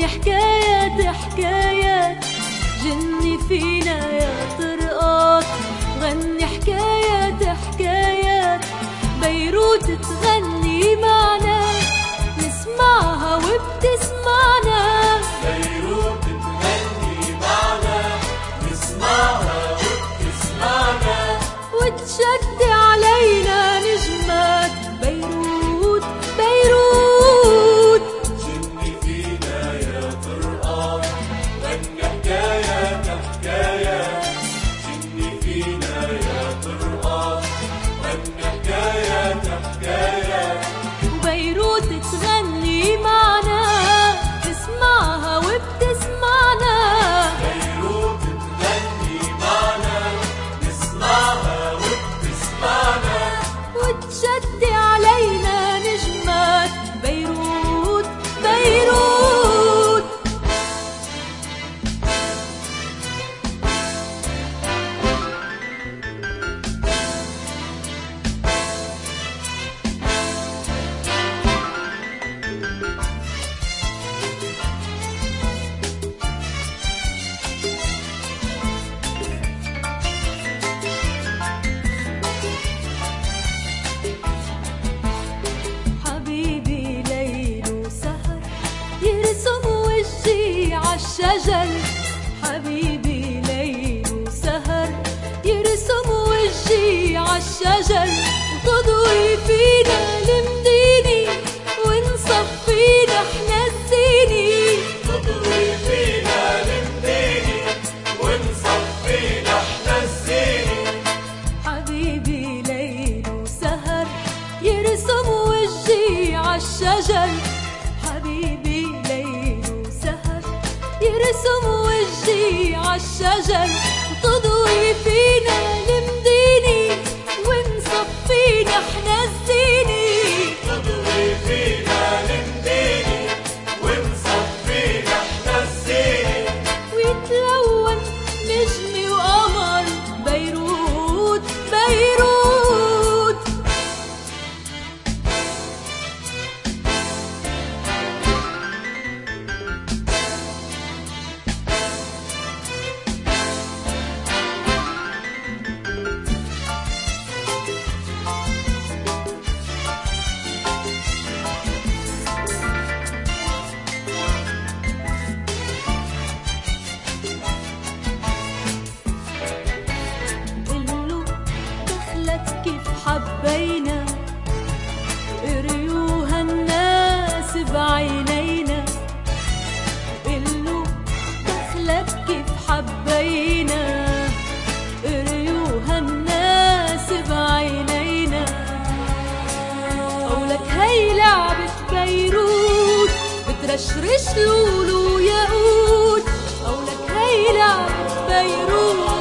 غني حكايات حكايات، جني فينا يا طرقات. غني حكايات حكايات، بيروت تغني معنا، نسمعها وبتسمعنا. بيروت تغني معنا، نسمعها وبتسمعنا. وتشد علينا نجمات بيروت بيروت. جني فينا يا طرقات، غني حكايات حكايات. جني فينا يا طرقات، غني حكايات حكايات. وبيروت تغني معنا، تسمعها وبتسمعنا. بيروت تغني معنا، نسمعها وبتسمعنا. وتشد علينا نجمات بيروت بيروت. حبيبي ليل وسهر، يرسم وجهي عالشجر. حبيبي ليل وسهر، يرسم وجهي عالشجر. وتضوي فينا المدينة، ونصفينا احنا الزينة. تضوي فينا المدينة، ونصفينا احنا الزينة. حبيبي ليل وسهر، يرسم وجهي عالشجر. حبيبي ليل وسهر، يرسم وجهي عالشجر. وتضوي فينا المدينة، ونصفينا احنا الزينة. تضوي فينا المدينة، ونصفينا احنا الزينة. ويتلون نجمي وقمر بيروت بيروت. قلو دخلت كيف حبينا، قريوها الناس بعينينا. قلو دخلت كيف حبينا، قريوها الناس بعينينا. قولك هي لعبة بيروت، بترشرش لولو ياقوت. قولك هي لعبة بيروت،